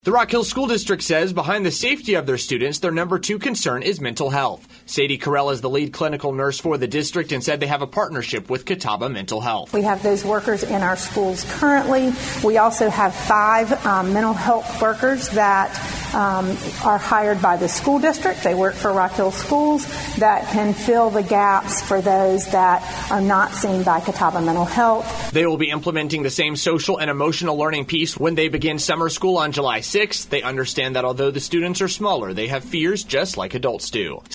The Rock Hill School District says behind the safety of their students, their number 2 concern is mental health. Sadie Carell is the lead clinical nurse for the district and said they have a partnership with Catawba Mental Health. We have those workers in our schools currently. We also have 5 mental health workers that are hired by the school district. They work for Rock Hill Schools that can fill the gaps for those that are not seen by Catawba Mental Health. They will be implementing the same social and emotional learning piece when they begin summer school on July 6th. They understand that although the students are smaller, they have fears just like adults do.